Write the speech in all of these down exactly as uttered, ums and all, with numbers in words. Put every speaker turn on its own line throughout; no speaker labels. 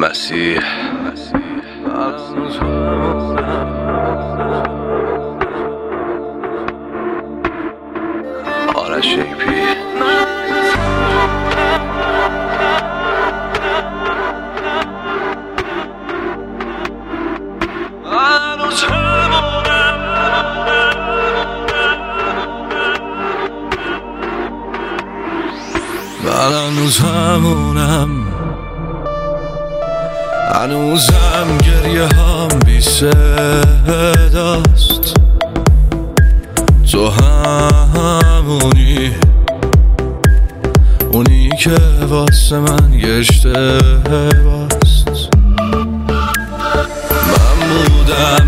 مسیح آرش شیپی من هنوز همونم، هنوزم گریه هم بی صداست. تو همونی، اونی که واسه من یه اشتباست. من بودم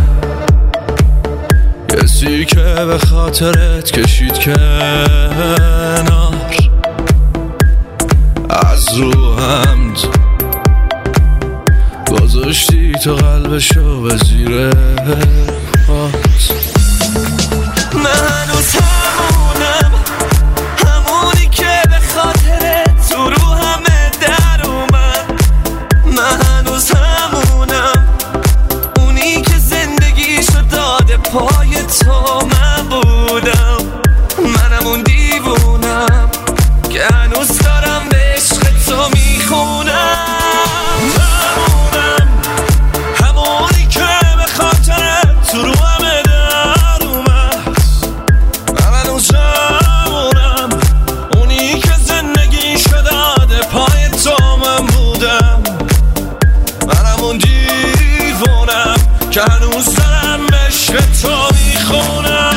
کسی که به خاطرت کشید کنار، از رو حمد گذاشتی تو قلبشو به زیر پات.
من هنوز همونم، همونی که به خاطرت تو رو همه در اومد. من هنوز همونم، اونی که زندگیشو داده پای تو. من بودم، منم اون دیوونم که هنوز دارم به عشق تو میخونم. همونم، همونی که به خاطرت تو رو همه در اومد. من هنوز همونم، اونی که زندگیشو داده پای تو. من بودم، منم اون دیوونم که هنوز دارم به عشق تو میخونم.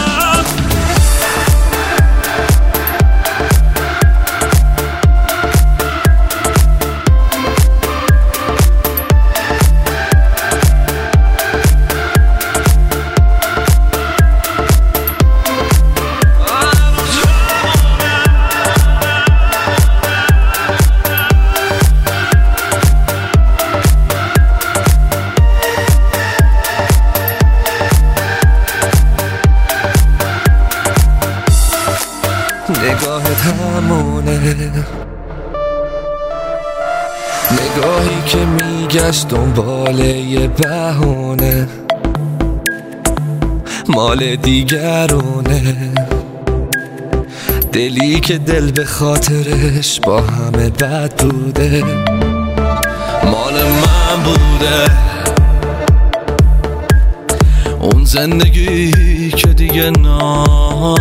نگاهت همونه، نگاهی که میگشت دنبال یه بهونه، مال دیگرونه. دلی که دل به خاطرش با همه بد بوده، مال من بوده. اون زندگی که دیگه نا